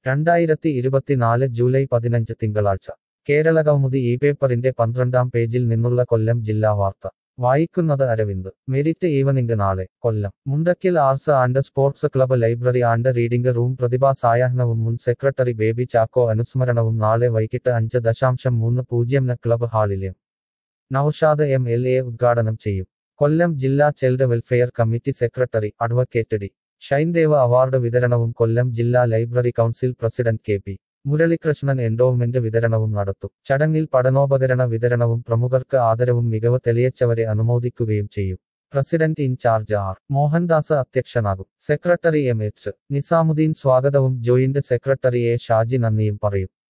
2024 July 15 തിങ്കളാഴ്ച കേരള കൗമുദി ഈ പേപ്പറിന്റെ 12-ാം പേജിൽ നിന്നുള്ള കൊല്ലം ജില്ലാ വാർത്ത വായിക്കുന്നത് അരവിന്ദ് മെരിറ്റ് ഈവനിംഗ് നാളെ കൊല്ലം മുണ്ടക്കിൽ arts and sports club library and reading room പ്രതിഭാ സായാഹ്നവും മുൻ സെക്രട്ടറി ബേബി ചാക്കോ അനുസ്മരണവും നാളെ വൈകിട്ട് 5:30 ക്ലബ്ബ് ഹാളിൽ എം. നൗഷാദ് MLA ഉദ്ഘാടനം ചെയ്യും. കൊല്ലം ജില്ലാ child welfare committee secretary advocate D. Shinedev award വിതരണവും കൊല്ലം ജില്ലാ library council president KP. Muralikrishnan endowment വിതരണവും നടത്തും. ചടങ്ങിൽ പഠനോപകരണ വിതരണവും പ്രമുഖർക്ക് ആദരവും മികവ് തെളിയിച്ചവരെ അനുമോദിക്കുകയും ചെയ്യും. President incharge R. മോഹൻദാസ് അധ്യക്ഷനാകും. Secretary MH. നിസാമുദ്ദീൻ സ്വാഗതവും ജോയിന്റ് സെക്രട്ടറി A. ഷാജി നന്ദിയും പറയും.